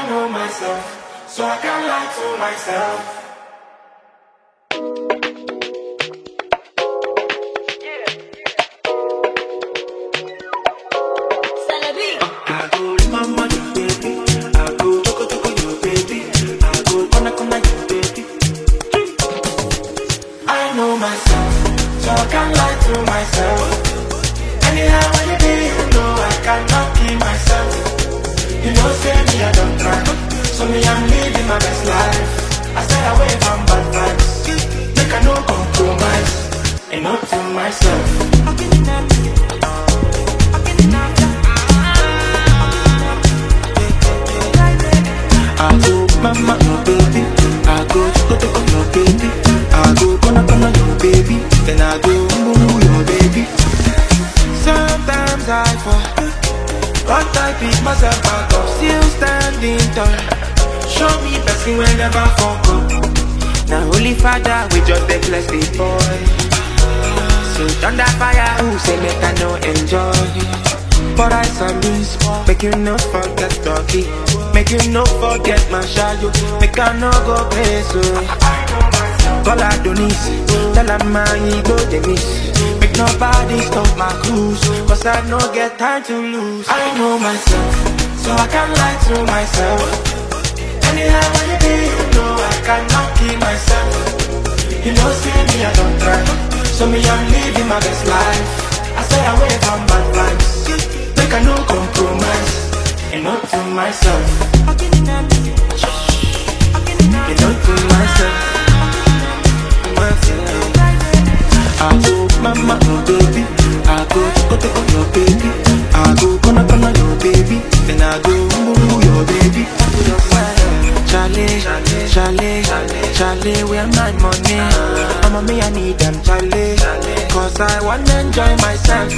I know myself, so I can't lie to myself. I go mama you baby, I go toko you baby, I go kona you baby. I know myself, so I can't lie to myself. Anyhow when you be, you know I cannot keep myself. You know say me I don't try, so me I'm living my best life. I stay away from bad vibes, make I no compromise, and not to myself. I go mama your baby, I go toko your baby, I go kona your baby, then I go your baby. Sometimes I fall, but I pick myself back up, still standing tall. Show me blessing whenever fuck up. Now holy father, we just dey bless the boy. So thunder fire, who say make I no enjoy? But I salute, make you no forget doggy, make you no forget my shadow, make I no go crazy. Call Adonis, tell him my ego they miss. Make nobody stop my cruise, cause I no get time to lose. I know myself, so I can't lie to myself. Anyhow when you be, you know I cannot keep myself. You know see me I don't try, so me I'm living my best life. I stay away from bad vibes, make I no compromise, and not to myself. And not to myself. I go mama your baby, I go toko your baby, I go kona your baby, then I go your baby. Charlie, where my money? Mama me I need them Charlie, cause I wanna enjoy myself.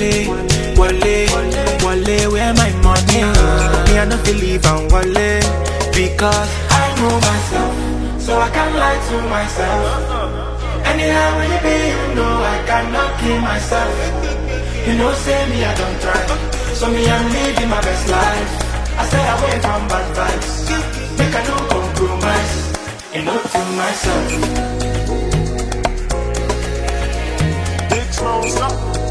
Wale, where my money? Me I no feel leave and wale, because I know myself, so I can't lie to myself. Anyhow when you be, you know I cannot keep myself. You know say me I don't try, so me I'm living my best life. I stay away from bad vibes, make I no compromise, and not to myself. Big smoke,